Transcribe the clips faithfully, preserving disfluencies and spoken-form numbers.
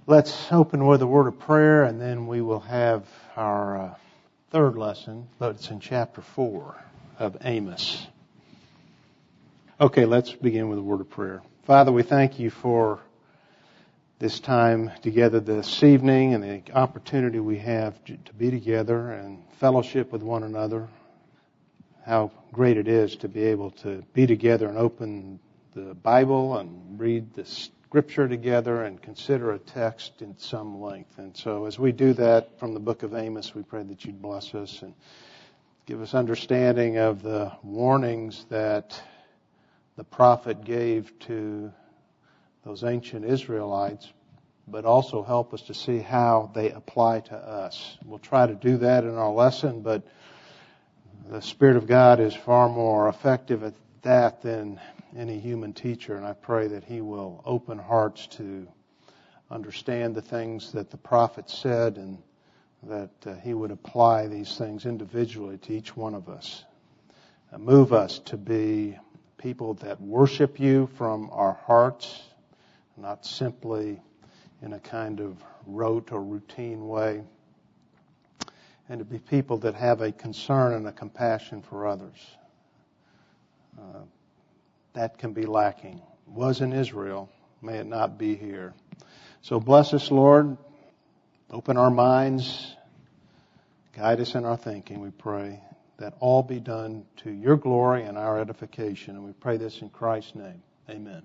Let's open with a word of prayer, and then we will have our uh, third lesson, but it's in chapter four of Amos. Okay, let's begin with a word of prayer. Father, we thank you for this time together this evening and the opportunity we have to be together and fellowship with one another. How great it is to be able to be together and open the Bible and read the Scripture together and consider a text in some length. And so as we do that from the book of Amos, we pray that you'd bless us and give us understanding of the warnings that the prophet gave to those ancient Israelites, but also help us to see how they apply to us. We'll try to do that in our lesson, but the Spirit of God is far more effective at that than any human teacher, and I pray that He will open hearts to understand the things that the prophet said, and that uh, He would apply these things individually to each one of us. Uh, move us to be people that worship you from our hearts, not simply in a kind of rote or routine way, and to be people that have a concern and a compassion for others. Uh, that can be lacking. It was in Israel. May it not be here. So bless us, Lord. Open our minds. Guide us in our thinking, we pray. That all be done to your glory and our edification. And we pray this in Christ's name. Amen.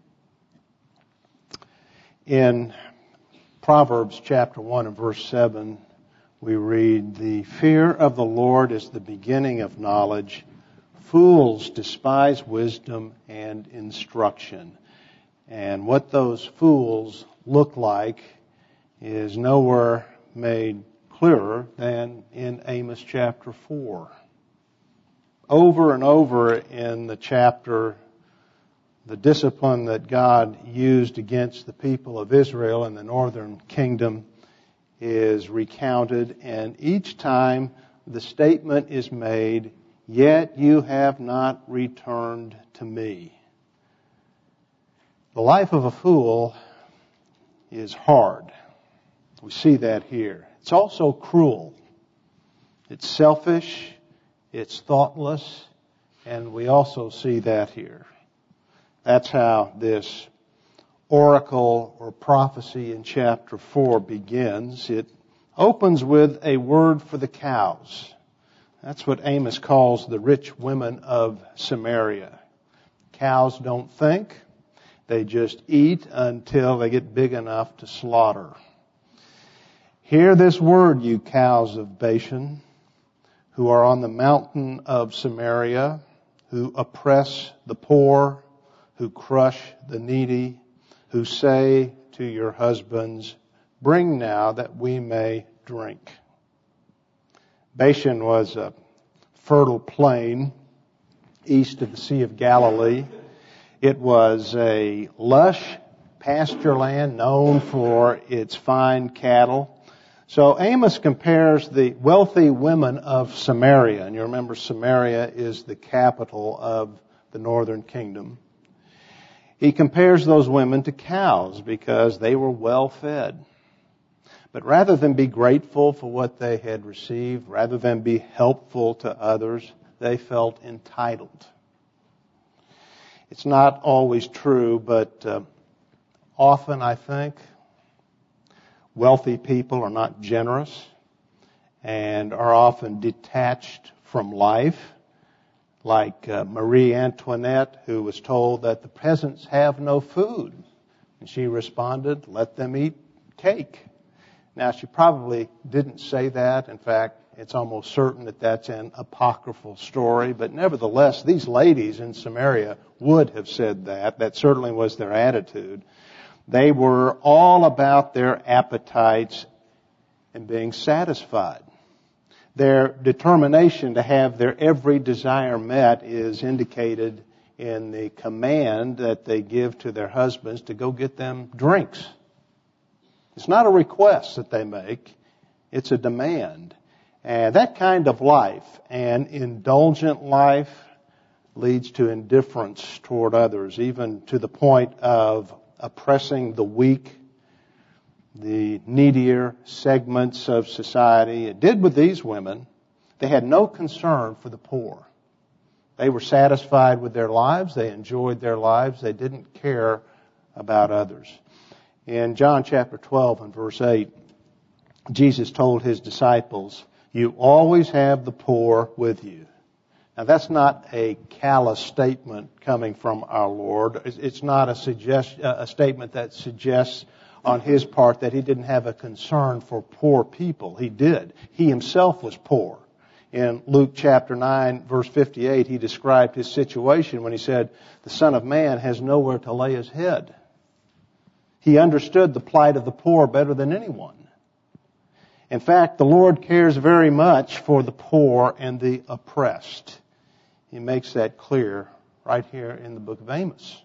In Proverbs chapter one and verse seven, we read, "The fear of the Lord is the beginning of knowledge. Fools despise wisdom and instruction." And what those fools look like is nowhere made clearer than in Amos chapter four. Over and over in the chapter, the discipline that God used against the people of Israel in the northern kingdom is recounted, and each time the statement is made, "Yet you have not returned to me." The life of a fool is hard. We see that here. It's also cruel. It's selfish. It's thoughtless. And we also see that here. That's how this oracle or prophecy in chapter four begins. It opens with a word for the cows. That's what Amos calls the rich women of Samaria. Cows don't think. They just eat until they get big enough to slaughter. Hear this word, you cows of Bashan, who are on the mountain of Samaria, who oppress the poor, who crush the needy, who say to your husbands, "Bring now that we may drink." Bashan was a fertile plain east of the Sea of Galilee. It was a lush pasture land known for its fine cattle. So Amos compares the wealthy women of Samaria, and you remember Samaria is the capital of the northern kingdom. He compares those women to cows because they were well fed. But rather than be grateful for what they had received, rather than be helpful to others, they felt entitled. It's not always true, but uh, often I think wealthy people are not generous and are often detached from life, like uh, Marie Antoinette, who was told that the peasants have no food. And she responded, "Let them eat cake." Now, she probably didn't say that. In fact, it's almost certain that that's an apocryphal story. But nevertheless, these ladies in Samaria would have said that. That certainly was their attitude. They were all about their appetites and being satisfied. Their determination to have their every desire met is indicated in the command that they give to their husbands to go get them drinks. It's not a request that they make. It's a demand. And that kind of life, an indulgent life, leads to indifference toward others, even to the point of oppressing the weak, the needier segments of society. It did with these women. They had no concern for the poor. They were satisfied with their lives. They enjoyed their lives. They didn't care about others. In John chapter twelve and verse eight, Jesus told His disciples, "You always have the poor with you." Now that's not a callous statement coming from our Lord. It's not a suggest, a statement that suggests on His part that He didn't have a concern for poor people. He did. He Himself was poor. In Luke chapter nine, verse fifty-eight, He described His situation when He said, "The Son of Man has nowhere to lay His head." He understood the plight of the poor better than anyone. In fact, the Lord cares very much for the poor and the oppressed. He makes that clear right here in the book of Amos.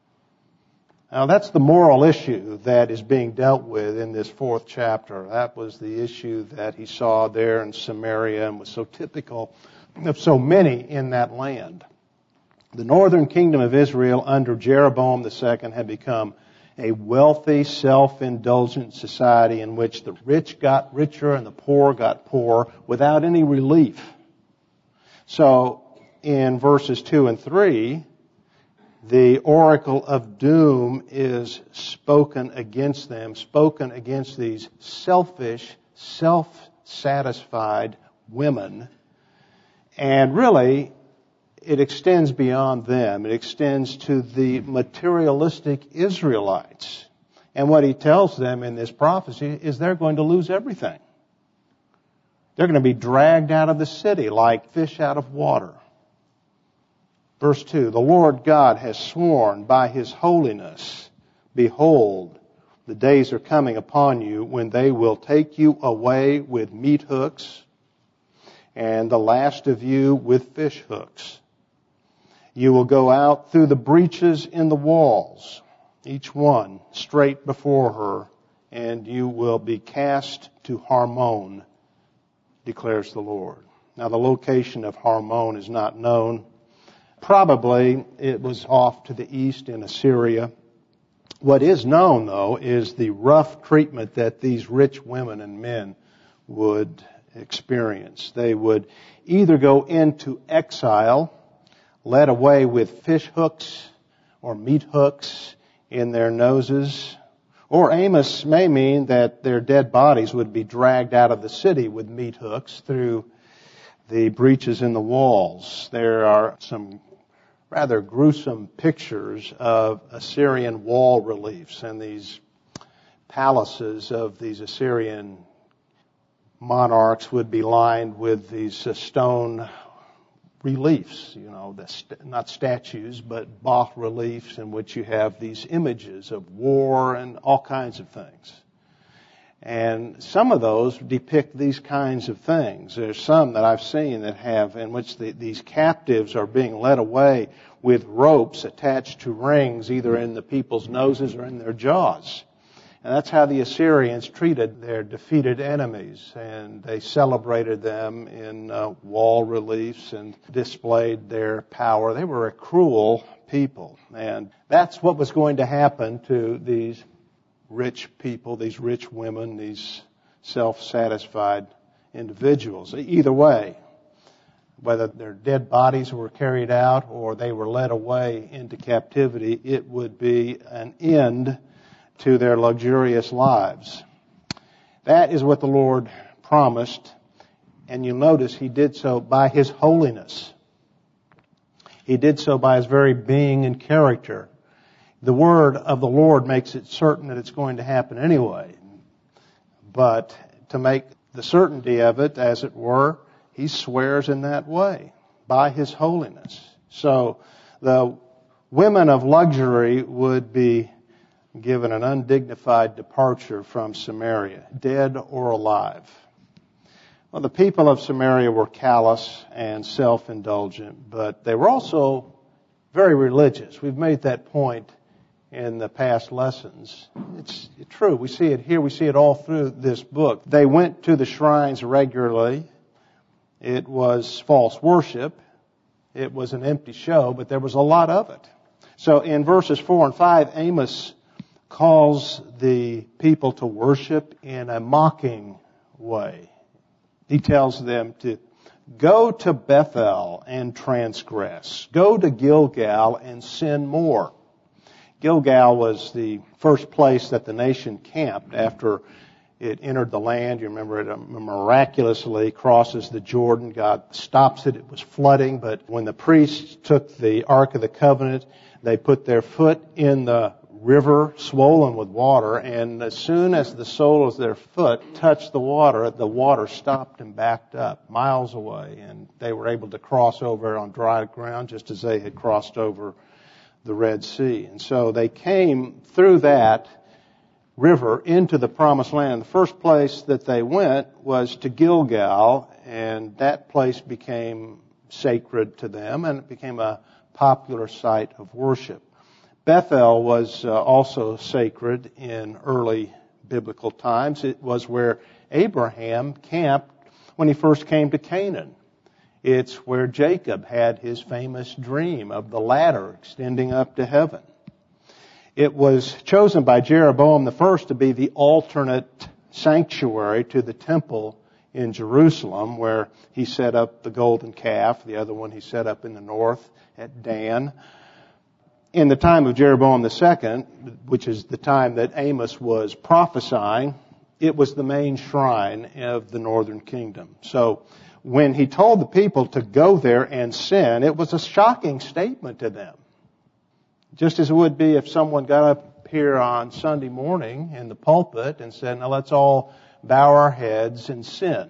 Now, that's the moral issue that is being dealt with in this fourth chapter. That was the issue that He saw there in Samaria and was so typical of so many in that land. The northern kingdom of Israel under Jeroboam the Second had become a wealthy, self-indulgent society in which the rich got richer and the poor got poorer without any relief. So, in verses two and three, the oracle of doom is spoken against them, spoken against these selfish, self-satisfied women. And really, it extends beyond them. It extends to the materialistic Israelites. And what He tells them in this prophecy is they're going to lose everything. They're going to be dragged out of the city like fish out of water. Verse two, "The Lord God has sworn by His holiness, behold, the days are coming upon you when they will take you away with meat hooks, and the last of you with fish hooks. You will go out through the breaches in the walls, each one straight before her, and you will be cast to Harmon, declares the Lord." Now, the location of Harmon is not known. Probably it was off to the east in Assyria. What is known, though, is the rough treatment that these rich women and men would experience. They would either go into exile, led away with fish hooks or meat hooks in their noses, or Amos may mean that their dead bodies would be dragged out of the city with meat hooks through the breaches in the walls. There are some rather gruesome pictures of Assyrian wall reliefs, and these palaces of these Assyrian monarchs would be lined with these uh, stone reliefs, you know, the st- not statues, but bas-reliefs in which you have these images of war and all kinds of things. And some of those depict these kinds of things. There's some that I've seen that have, in which the, these captives are being led away with ropes attached to rings, either in the people's noses or in their jaws. And that's how the Assyrians treated their defeated enemies. And they celebrated them in uh, wall reliefs and displayed their power. They were a cruel people. And that's what was going to happen to these rich people, these rich women, these self-satisfied individuals. Either way, whether their dead bodies were carried out or they were led away into captivity, it would be an end to their luxurious lives. That is what the Lord promised, and you'll notice He did so by His holiness. He did so by His very being and character. The word of the Lord makes it certain that it's going to happen anyway. But to make the certainty of it, as it were, He swears in that way, by His holiness. So the women of luxury would be given an undignified departure from Samaria, dead or alive. Well, the people of Samaria were callous and self-indulgent, but they were also very religious. We've made that point in the past lessons. It's true. We see it here. We see it all through this book. They went to the shrines regularly. It was false worship. It was an empty show, but there was a lot of it. So in verses four and five, Amos calls the people to worship in a mocking way. He tells them to go to Bethel and transgress. Go to Gilgal and sin more. Gilgal was the first place that the nation camped after it entered the land. You remember it miraculously crosses the Jordan. God stops it. It was flooding, but when the priests took the Ark of the Covenant, they put their foot in the river swollen with water, and as soon as the sole of their foot touched the water, the water stopped and backed up miles away, and they were able to cross over on dry ground just as they had crossed over the Red Sea. And so they came through that river into the Promised Land. The first place that they went was to Gilgal, and that place became sacred to them, and it became a popular site of worship. Bethel was uh, also sacred in early biblical times. It was where Abraham camped when he first came to Canaan. It's where Jacob had his famous dream of the ladder extending up to heaven. It was chosen by Jeroboam the first to be the alternate sanctuary to the temple in Jerusalem, where he set up the golden calf. The other one he set up in the north at Dan. In the time of Jeroboam the second, which is the time that Amos was prophesying, it was the main shrine of the northern kingdom. So when he told the people to go there and sin, it was a shocking statement to them. Just as it would be if someone got up here on Sunday morning in the pulpit and said, now let's all bow our heads and sin.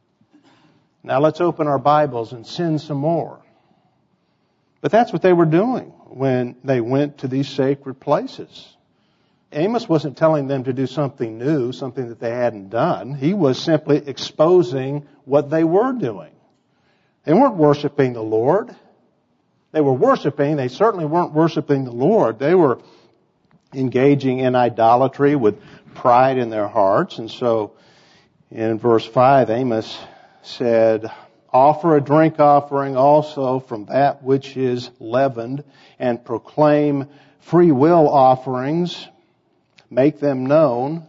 Now let's open our Bibles and sin some more. But that's what they were doing when they went to these sacred places. Amos wasn't telling them to do something new, something that they hadn't done. He was simply exposing what they were doing. They weren't worshiping the Lord. They were worshiping. They certainly weren't worshiping the Lord. They were engaging in idolatry with pride in their hearts. And so in verse five, Amos said, offer a drink offering also from that which is leavened, and proclaim free will offerings. Make them known,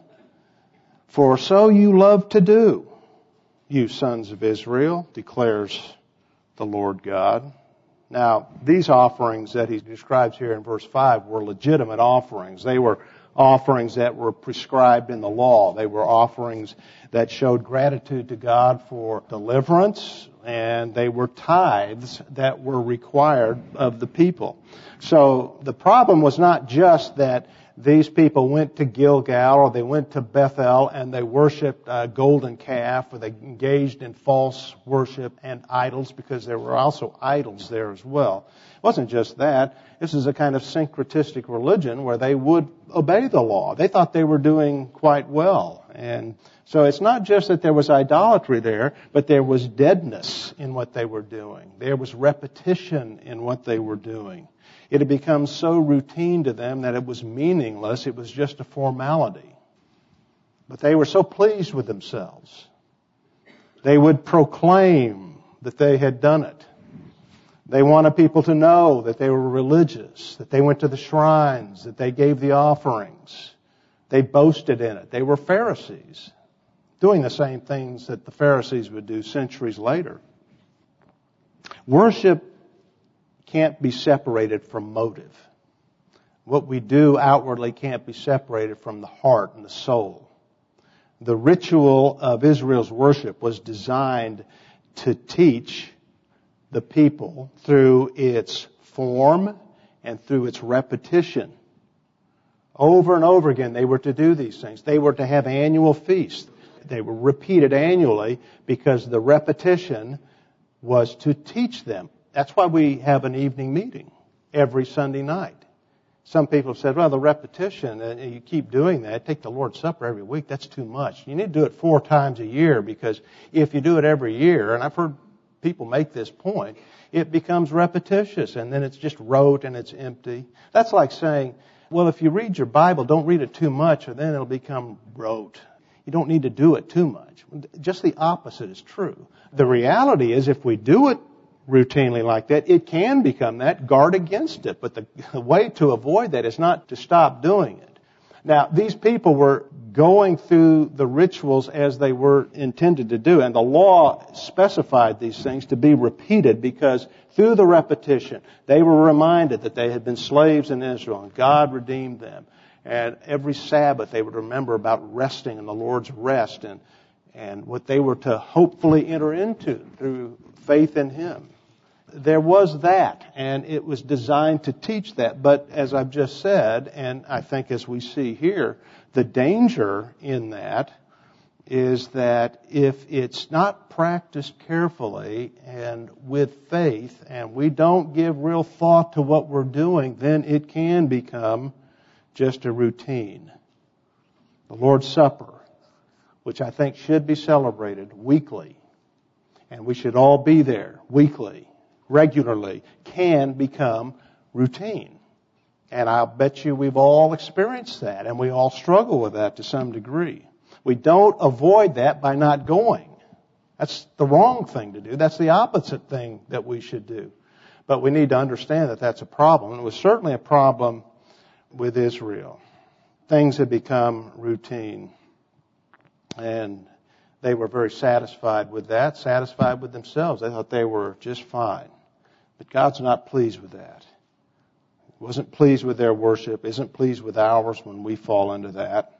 for so you love to do, you sons of Israel, declares the Lord God. Now, these offerings that he describes here in verse five were legitimate offerings. They were offerings that were prescribed in the law. They were offerings that showed gratitude to God for deliverance, and they were tithes that were required of the people. So the problem was not just that these people went to Gilgal or they went to Bethel and they worshipped a golden calf, or they engaged in false worship and idols, because there were also idols there as well. It wasn't just that. This is a kind of syncretistic religion where they would obey the law. They thought they were doing quite well. And so it's not just that there was idolatry there, but there was deadness in what they were doing. There was repetition in what they were doing. It had become so routine to them that it was meaningless. It was just a formality. But they were so pleased with themselves. They would proclaim that they had done it. They wanted people to know that they were religious, that they went to the shrines, that they gave the offerings. They boasted in it. They were Pharisees, doing the same things that the Pharisees would do centuries later. Worship can't be separated from motive. What we do outwardly can't be separated from the heart and the soul. The ritual of Israel's worship was designed to teach the people through its form and through its repetition. Over and over again, they were to do these things. They were to have annual feasts. They were repeated annually because the repetition was to teach them. That's why we have an evening meeting every Sunday night. Some people have said, well, the repetition, and you keep doing that, take the Lord's Supper every week, that's too much. You need to do it four times a year, because if you do it every year, and I've heard people make this point, it becomes repetitious, and then it's just rote and it's empty. That's like saying, well, if you read your Bible, don't read it too much, or then it'll become rote. You don't need to do it too much. Just the opposite is true. The reality is, if we do it routinely like that, it can become that. Guard against it. But the, the way to avoid that is not to stop doing it. Now, these people were going through the rituals as they were intended to do, and the law specified these things to be repeated because through the repetition, they were reminded that they had been slaves in Israel and God redeemed them. And every Sabbath they would remember about resting and the Lord's rest and, and what they were to hopefully enter into through faith in Him. There was that, and it was designed to teach that. But as I've just said, and I think as we see here, the danger in that is that if it's not practiced carefully and with faith, and we don't give real thought to what we're doing, then it can become just a routine. The Lord's Supper, which I think should be celebrated weekly, and we should all be there weekly, regularly, can become routine. And I'll bet you we've all experienced that, and we all struggle with that to some degree. We don't avoid that by not going. That's the wrong thing to do. That's the opposite thing that we should do. But we need to understand that that's a problem. And it was certainly a problem with Israel. Things had become routine. And they were very satisfied with that, satisfied with themselves. They thought they were just fine. But God's not pleased with that. He wasn't pleased with their worship, isn't pleased with ours when we fall into that,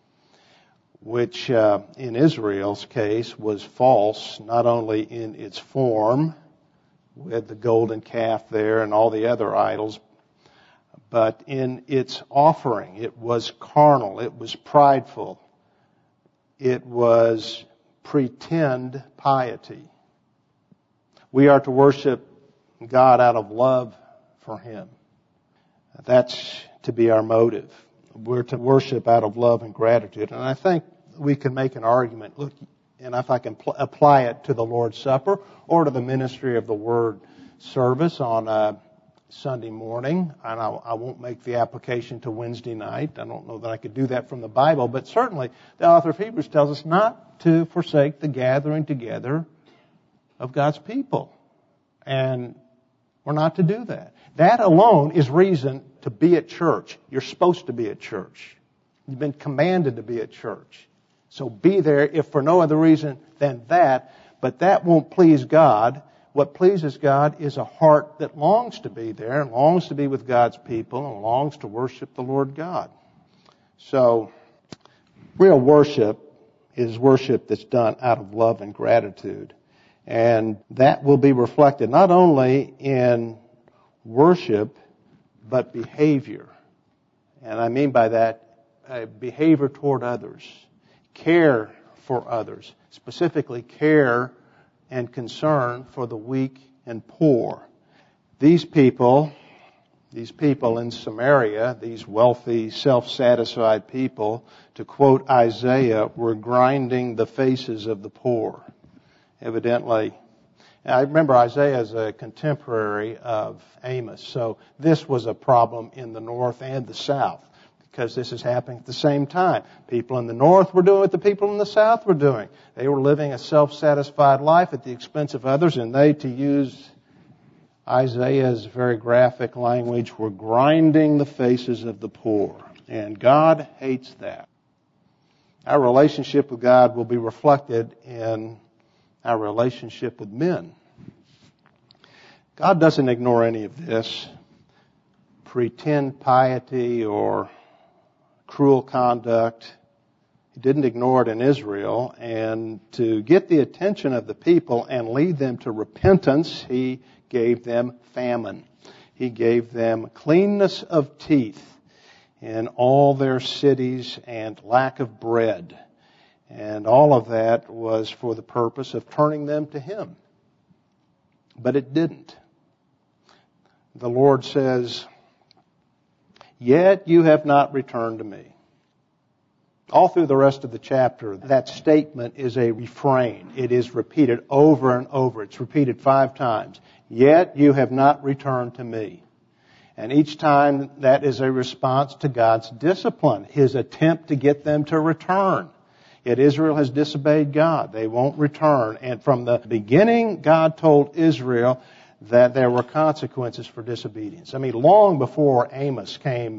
which uh, in Israel's case was false, not only in its form, with the golden calf there and all the other idols, but in its offering. It was carnal, it was prideful, it was pretend piety. We are to worship God out of love for Him. That's to be our motive. We're to worship out of love and gratitude. And I think we can make an argument, look, and if I can pl- apply it to the Lord's Supper or to the ministry of the Word service on a Sunday morning, and I, I won't make the application to Wednesday night. I don't know that I could do that from the Bible, but certainly the author of Hebrews tells us not to forsake the gathering together of God's people. And we're not to do that. That alone is reason to be at church. You're supposed to be at church. You've been commanded to be at church. So be there if for no other reason than that. But that won't please God. What pleases God is a heart that longs to be there, and longs to be with God's people, and longs to worship the Lord God. So real worship is worship that's done out of love and gratitude. And that will be reflected not only in worship, but behavior. And I mean by that, uh, behavior toward others, care for others, specifically care and concern for the weak and poor. These people, these people in Samaria, these wealthy, self-satisfied people, to quote Isaiah, were grinding the faces of the poor. Evidently, I remember Isaiah is a contemporary of Amos, so this was a problem in the north and the south, because this is happening at the same time. People in the north were doing what the people in the south were doing. They were living a self-satisfied life at the expense of others, and they, to use Isaiah's very graphic language, were grinding the faces of the poor. And God hates that. Our relationship with God will be reflected in our relationship with men. God doesn't ignore any of this pretend piety or cruel conduct. He didn't ignore it in Israel. And to get the attention of the people and lead them to repentance, He gave them famine. He gave them cleanness of teeth in all their cities and lack of bread. And all of that was for the purpose of turning them to Him. But it didn't. The Lord says, "Yet you have not returned to me." All through the rest of the chapter, that statement is a refrain. It is repeated over and over. It's repeated five times. "Yet you have not returned to me." And each time that is a response to God's discipline, His attempt to get them to return. Yet Israel has disobeyed God. They won't return. And from the beginning, God told Israel that there were consequences for disobedience. I mean, long before Amos came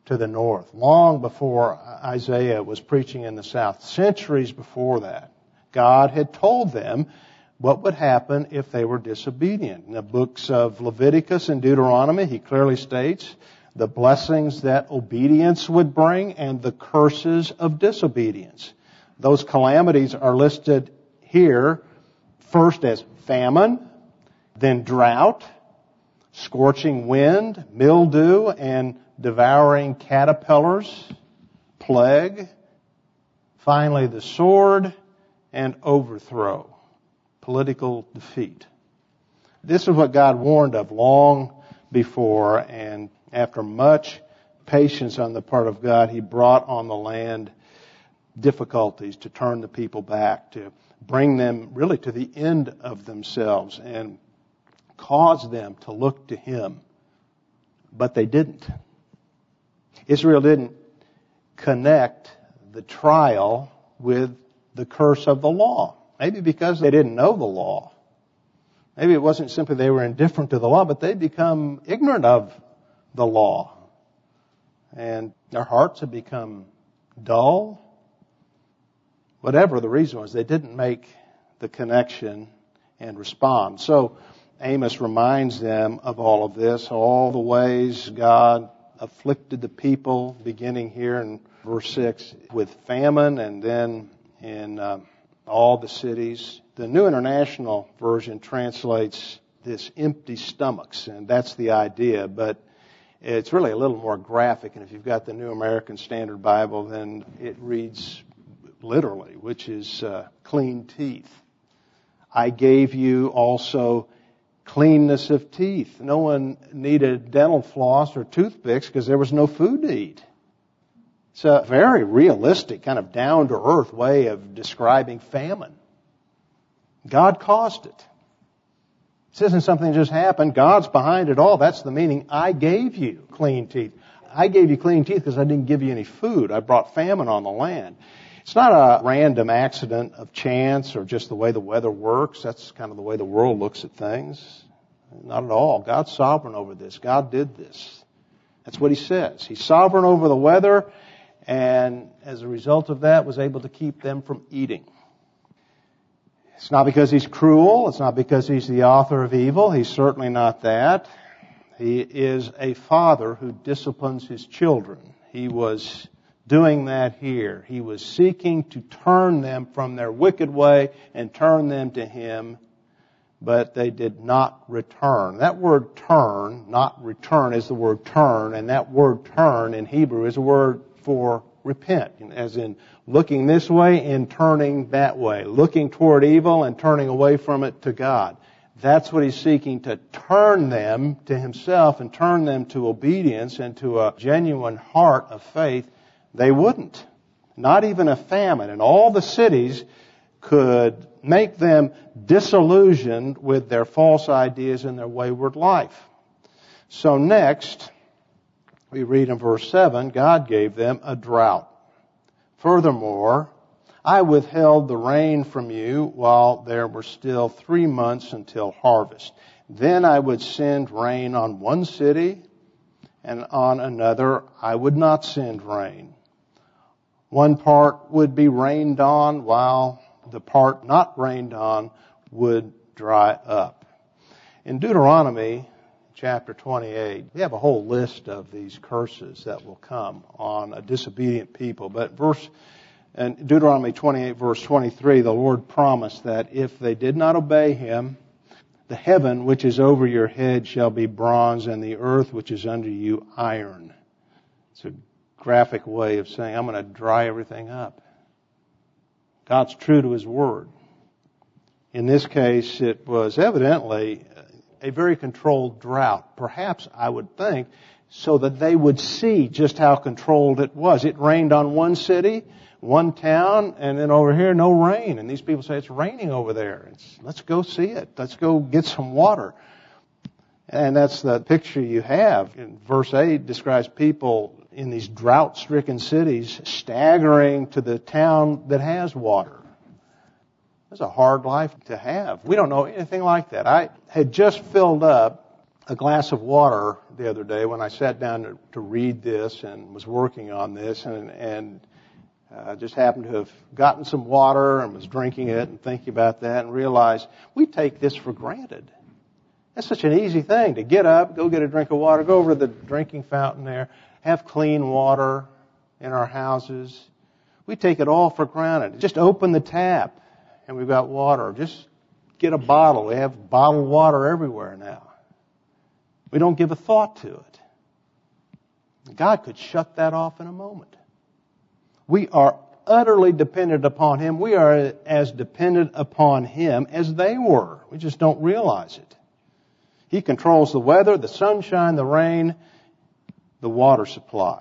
to the north, long before Isaiah was preaching in the south, centuries before that. God had told them what would happen if they were disobedient. In the books of Leviticus and Deuteronomy, he clearly states the blessings that obedience would bring and the curses of disobedience. Those calamities are listed here first as famine, then drought, scorching wind, mildew, and devouring caterpillars, plague, finally the sword, and overthrow, political defeat. This is what God warned of long before, and after much patience on the part of God, He brought on the land difficulties to turn the people back, to bring them really to the end of themselves and cause them to look to Him. But they didn't. Israel didn't connect the trial with the curse of the law. Maybe because they didn't know the law. Maybe it wasn't simply they were indifferent to the law, but they'd become ignorant of the law. And their hearts had become dull. Whatever the reason was, they didn't make the connection and respond. So Amos reminds them of all of this, all the ways God afflicted the people, beginning here in verse six, with famine, and then in um, all the cities. The New International Version translates this empty stomachs, and that's the idea, but it's really a little more graphic, and if you've got the New American Standard Bible, then it reads literally, which is uh, clean teeth. I gave you also cleanness of teeth. No one needed dental floss or toothpicks because there was no food to eat. It's a very realistic, kind of down-to-earth way of describing famine. God caused it. This isn't something that just happened. God's behind it all. That's the meaning. I gave you clean teeth. I gave you clean teeth because I didn't give you any food. I brought famine on the land. It's not a random accident of chance or just the way the weather works. That's kind of the way the world looks at things. Not at all. God's sovereign over this. God did this. That's what He says. He's sovereign over the weather, and as a result of that, was able to keep them from eating. It's not because He's cruel. It's not because He's the author of evil. He's certainly not that. He is a father who disciplines His children. He was doing that here. He was seeking to turn them from their wicked way and turn them to Him, but they did not return. That word turn, not return, is the word turn, and that word turn in Hebrew is a word for repent, as in looking this way and turning that way, looking toward evil and turning away from it to God. That's what He's seeking, to turn them to Himself and turn them to obedience and to a genuine heart of faith. They wouldn't. Not even a famine. And all the cities could make them disillusioned with their false ideas and their wayward life. So next, we read in verse seven, God gave them a drought. Furthermore, I withheld the rain from you while there were still three months until harvest. Then I would send rain on one city, and on another I would not send rain. One part would be rained on, while the part not rained on would dry up. In Deuteronomy chapter twenty-eight, we have a whole list of these curses that will come on a disobedient people. But verse in Deuteronomy twenty-eight, verse twenty-three, the Lord promised that if they did not obey Him, the heaven which is over your head shall be bronze, and the earth which is under you iron. It's a graphic way of saying, I'm going to dry everything up. God's true to His word. In this case, it was evidently a very controlled drought. Perhaps, I would think, so that they would see just how controlled it was. It rained on one city, one town, and then over here, no rain. And these people say, it's raining over there. It's, let's go see it. Let's go get some water. And that's the picture you have. In verse eight describes people in these drought-stricken cities staggering to the town that has water. It's a hard life to have. We don't know anything like that. I had just filled up a glass of water the other day when I sat down to, to read this and was working on this, and, and uh, just happened to have gotten some water and was drinking it and thinking about that and realized we take this for granted. That's such an easy thing to get up, go get a drink of water, go over to the drinking fountain there, have clean water in our houses. We take it all for granted. Just open the tap and we've got water. Just get a bottle. We have bottled water everywhere now. We don't give a thought to it. God could shut that off in a moment. We are utterly dependent upon Him. We are as dependent upon Him as they were. We just don't realize it. He controls the weather, the sunshine, the rain, the water supply.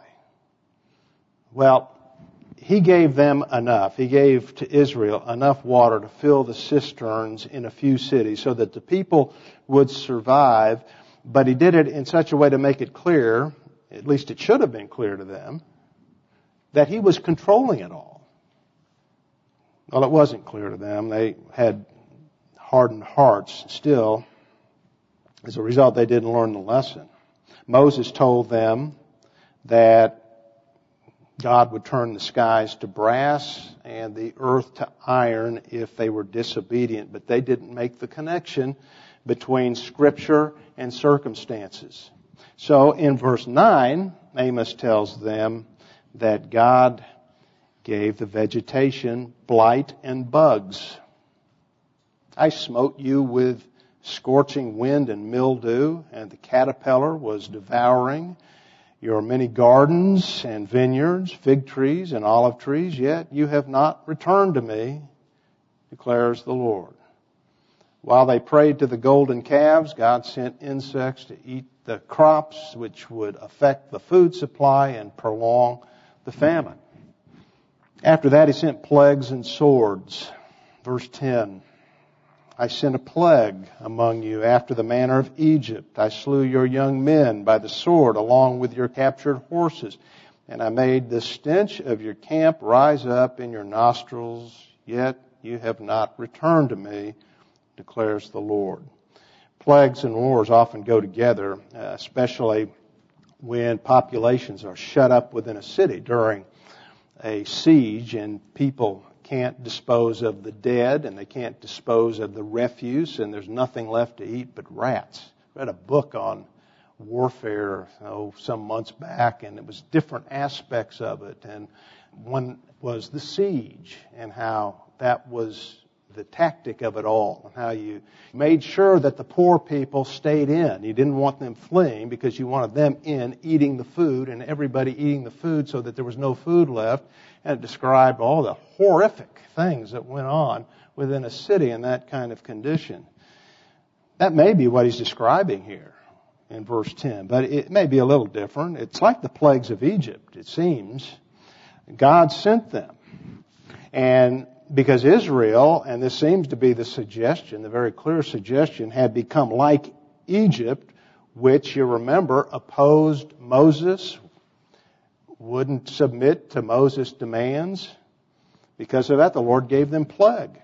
Well, He gave them enough. He gave to Israel enough water to fill the cisterns in a few cities so that the people would survive. But He did it in such a way to make it clear, at least it should have been clear to them, that He was controlling it all. Well, it wasn't clear to them. They had hardened hearts still. As a result, they didn't learn the lesson. Moses told them that God would turn the skies to brass and the earth to iron if they were disobedient, but they didn't make the connection between Scripture and circumstances. So in verse nine, Amos tells them that God gave the vegetation blight and bugs. I smote you with scorching wind and mildew, and the caterpillar was devouring your many gardens and vineyards, fig trees and olive trees, yet you have not returned to me, declares the Lord. While they prayed to the golden calves, God sent insects to eat the crops, which would affect the food supply and prolong the famine. After that, He sent plagues and swords. Verse ten, I sent a plague among you after the manner of Egypt. I slew your young men by the sword along with your captured horses. And I made the stench of your camp rise up in your nostrils, yet you have not returned to me, declares the Lord. Plagues and wars often go together, uh, especially when populations are shut up within a city during a siege and people can't dispose of the dead and they can't dispose of the refuse and there's nothing left to eat but rats. I read a book on warfare oh, some months back, and it was different aspects of it. And one was the siege and how that was the tactic of it all, and how you made sure that the poor people stayed in. You didn't want them fleeing because you wanted them in eating the food and everybody eating the food so that there was no food left. And it described all the horrific things that went on within a city in that kind of condition. That may be what he's describing here in verse ten, but it may be a little different. It's like the plagues of Egypt, it seems. God sent them. And because Israel, and this seems to be the suggestion, the very clear suggestion, had become like Egypt, which, you remember, opposed Moses, wouldn't submit to Moses' demands. Because of that, the Lord gave them plague.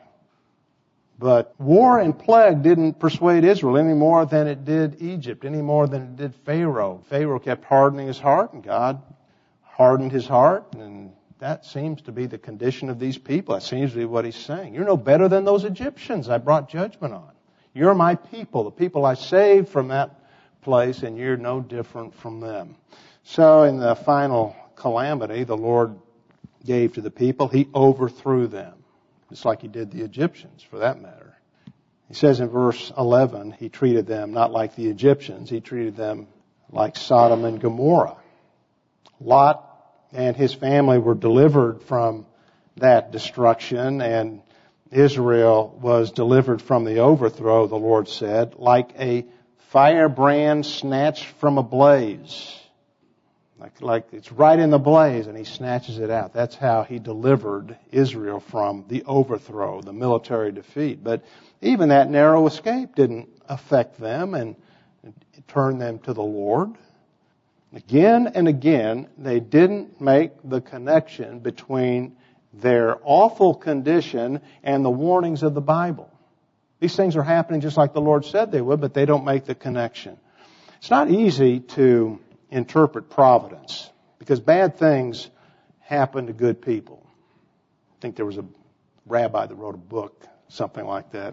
But war and plague didn't persuade Israel any more than it did Egypt, any more than it did Pharaoh. Pharaoh kept hardening his heart, and God hardened his heart, and that seems to be the condition of these people. That seems to be what he's saying. You're no better than those Egyptians I brought judgment on. You're my people, the people I saved from that place, and you're no different from them. So in the final calamity the Lord gave to the people, He overthrew them, just like He did the Egyptians, for that matter. He says in verse eleven, He treated them not like the Egyptians. He treated them like Sodom and Gomorrah. Lot and his family were delivered from that destruction, and Israel was delivered from the overthrow, the Lord said, like a firebrand snatched from a blaze. Like, like it's right in the blaze, and He snatches it out. That's how He delivered Israel from the overthrow, the military defeat. But even that narrow escape didn't affect them and turn them to the Lord. Again and again, they didn't make the connection between their awful condition and the warnings of the Bible. These things are happening just like the Lord said they would, but they don't make the connection. It's not easy to interpret providence because bad things happen to good people. I think there was a rabbi that wrote a book, something like that.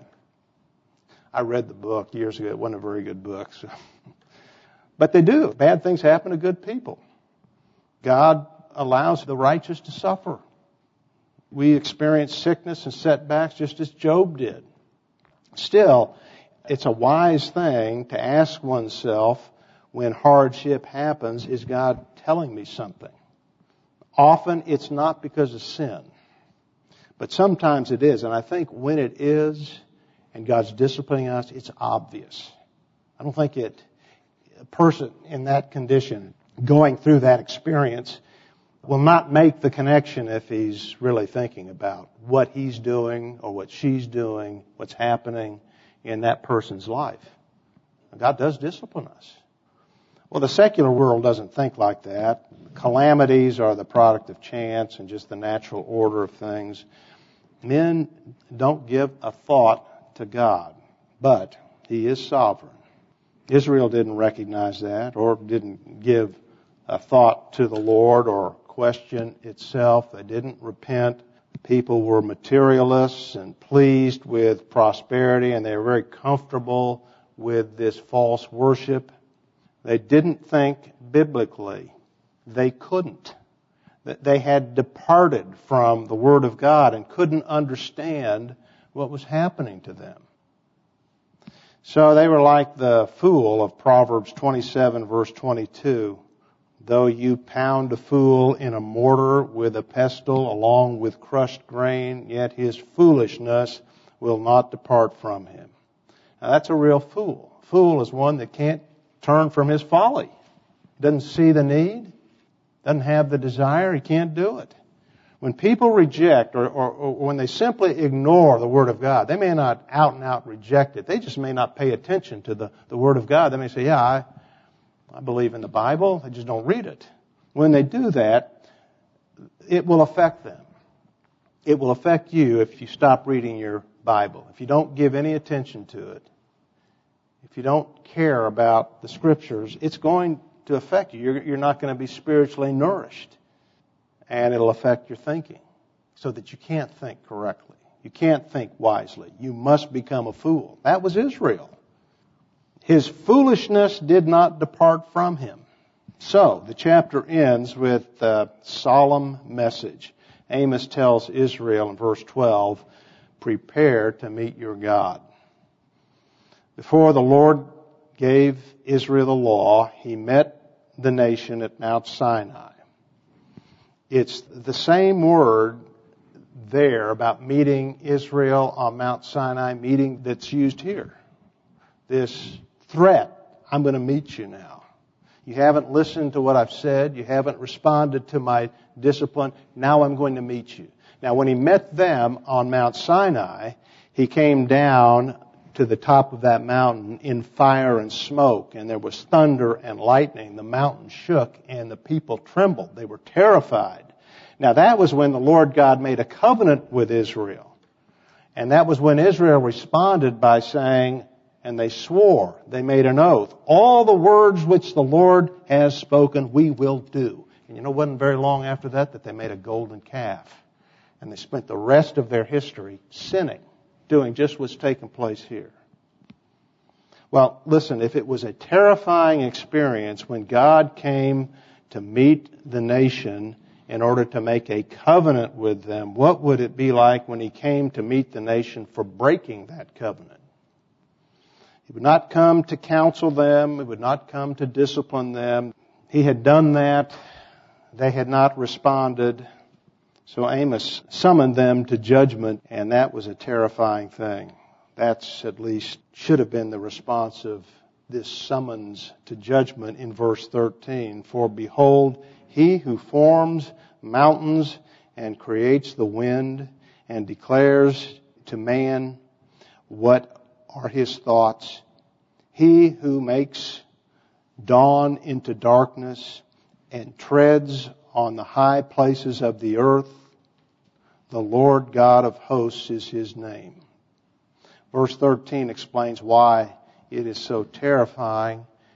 I read the book years ago. It wasn't a very good book. So. But they do. Bad things happen to good people. God allows the righteous to suffer. We experience sickness and setbacks just as Job did. Still, it's a wise thing to ask oneself when hardship happens, is God telling me something? Often it's not because of sin. But sometimes it is. And I think when it is, and God's disciplining us, it's obvious. I don't think it, a person in that condition, going through that experience, will not make the connection if he's really thinking about what he's doing or what she's doing, what's happening in that person's life. God does discipline us. Well, the secular world doesn't think like that. Calamities are the product of chance and just the natural order of things. Men don't give a thought to God, but He is sovereign. Israel didn't recognize that or didn't give a thought to the Lord or question itself. They didn't repent. People were materialists and pleased with prosperity, and they were very comfortable with this false worship. They didn't think biblically. They couldn't. They had departed from the Word of God and couldn't understand what was happening to them. So they were like the fool of Proverbs twenty-seven, verse twenty-two. Though you pound a fool in a mortar with a pestle along with crushed grain, yet his foolishness will not depart from him. Now that's a real fool. Fool is one that can't turn from his folly. Doesn't see the need. Doesn't have the desire. He can't do it. When people reject or, or, or when they simply ignore the Word of God, they may not out and out reject it. They just may not pay attention to the, the Word of God. They may say, yeah, I, I believe in the Bible. I just don't read it. When they do that, it will affect them. It will affect you if you stop reading your Bible. If you don't give any attention to it. If you don't care about the Scriptures, it's going to affect you. You're, you're not going to be spiritually nourished. And it'll affect your thinking so that you can't think correctly. You can't think wisely. You must become a fool. That was Israel. His foolishness did not depart from him. So, the chapter ends with a solemn message. Amos tells Israel in verse twelve, prepare to meet your God. Before the Lord gave Israel the law, He met the nation at Mount Sinai. It's the same word there about meeting Israel on Mount Sinai, meeting that's used here. This threat, I'm going to meet you now. You haven't listened to what I've said. You haven't responded to my discipline. Now I'm going to meet you. Now when He met them on Mount Sinai, He came down to the top of that mountain in fire and smoke, and there was thunder and lightning. The mountain shook and the people trembled. They were terrified. Now that was when the Lord God made a covenant with Israel. And that was when Israel responded by saying, and they swore, they made an oath, all the words which the Lord has spoken we will do. And you know, it wasn't very long after that that they made a golden calf. And they spent the rest of their history sinning, doing just what's taken place here. Well, listen, if it was a terrifying experience when God came to meet the nation in order to make a covenant with them, what would it be like when He came to meet the nation for breaking that covenant? He would not come to counsel them. He would not come to discipline them. He had done that. They had not responded. So Amos summoned them to judgment, and that was a terrifying thing. That's at least should have been the response of this summons to judgment in verse thirteen. For behold, He who forms mountains and creates the wind and declares to man what are His thoughts. He who makes dawn into darkness and treads on the high places of the earth. The Lord God of hosts is His name. Verse thirteen explains why it is so terrifying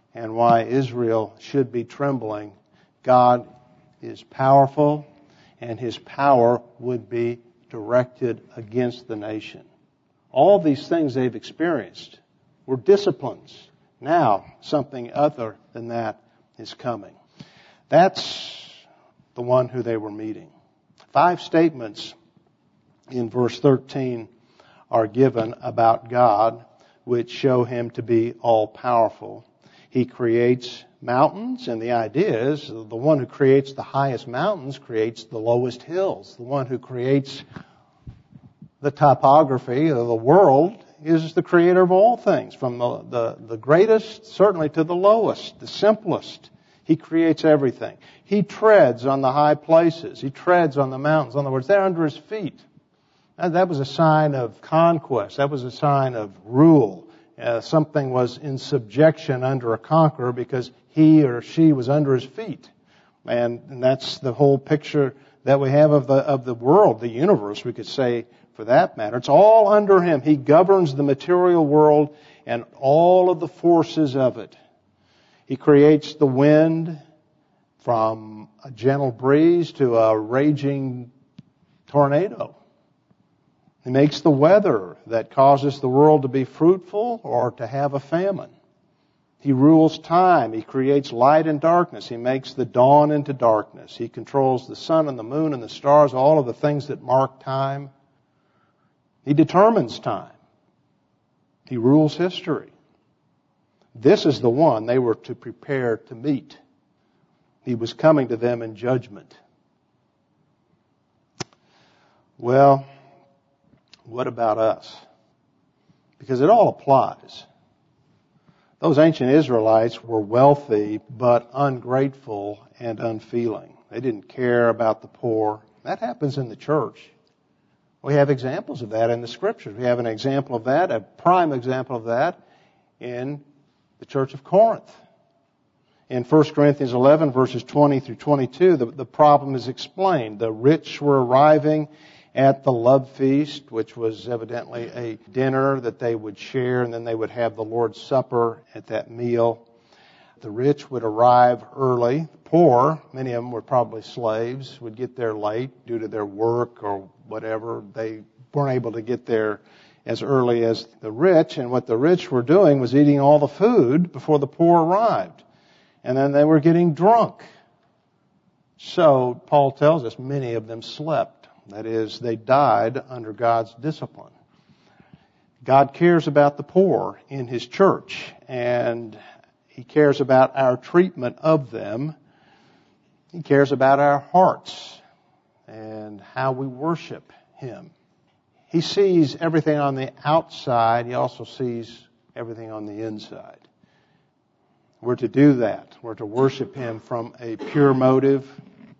and why Israel should be trembling. God is powerful, and His power would be directed against the nation. All these things they've experienced were disciplines. Now, something other than that is coming. That's the one who they were meeting. Five statements in verse thirteen are given about God, which show Him to be all-powerful. He creates mountains, and the idea is the one who creates the highest mountains creates the lowest hills. The one who creates the topography of the world is the creator of all things, from the, the, the greatest certainly to the lowest, the simplest. He creates everything. He treads on the high places. He treads on the mountains. In other words, they're under His feet. And that was a sign of conquest. That was a sign of rule. Uh, something was in subjection under a conqueror because he or she was under his feet. And, and that's the whole picture that we have of the of the world, the universe, we could say, for that matter. It's all under Him. He governs the material world and all of the forces of it. He creates the wind from a gentle breeze to a raging tornado. He makes the weather that causes the world to be fruitful or to have a famine. He rules time. He creates light and darkness. He makes the dawn into darkness. He controls the sun and the moon and the stars, all of the things that mark time. He determines time. He rules history. This is the one they were to prepare to meet. He was coming to them in judgment. Well, what about us? Because it all applies. Those ancient Israelites were wealthy but ungrateful and unfeeling. They didn't care about the poor. That happens in the church. We have examples of that in the Scriptures. We have an example of that, a prime example of that, in the church of Corinth. In First Corinthians eleven, verses twenty through twenty-two, the, the problem is explained. The rich were arriving at the love feast, which was evidently a dinner that they would share, and then they would have the Lord's Supper at that meal. The rich would arrive early. The poor, many of them were probably slaves, would get there late due to their work or whatever. They weren't able to get there as early as the rich, and what the rich were doing was eating all the food before the poor arrived. And then they were getting drunk. So, Paul tells us many of them slept. That is, they died under God's discipline. God cares about the poor in His church, and He cares about our treatment of them. He cares about our hearts and how we worship Him. He sees everything on the outside. He also sees everything on the inside. We're to do that. We're to worship Him from a pure motive.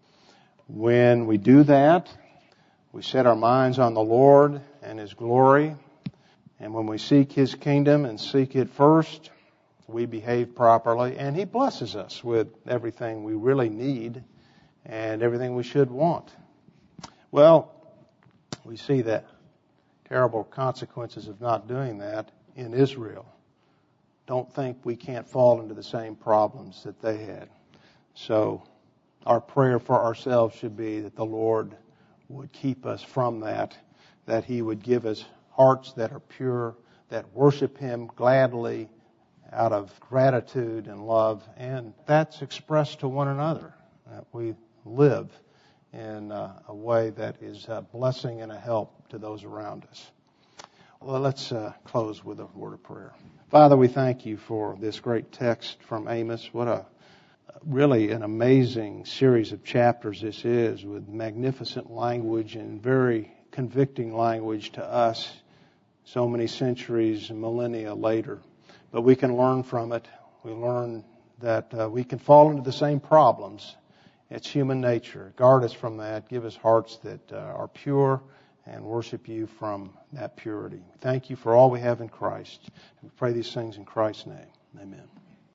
When we do that, we set our minds on the Lord and His glory. And when we seek His kingdom and seek it first, we behave properly. And He blesses us with everything we really need and everything we should want. Well, we see the terrible consequences of not doing that in Israel. Don't think we can't fall into the same problems that they had. So our prayer for ourselves should be that the Lord would keep us from that, that He would give us hearts that are pure, that worship Him gladly out of gratitude and love, and that's expressed to one another, that we live in a, a way that is a blessing and a help to those around us. Well, let's uh, close with a word of prayer. Father, we thank You for this great text from Amos. What a really an amazing series of chapters this is, with magnificent language and very convicting language to us so many centuries and millennia later. But we can learn from it. We learn that uh, we can fall into the same problems. It's human nature. Guard us from that. Give us hearts that uh, are pure and worship You from that purity. Thank You for all we have in Christ. We pray these things in Christ's name. Amen.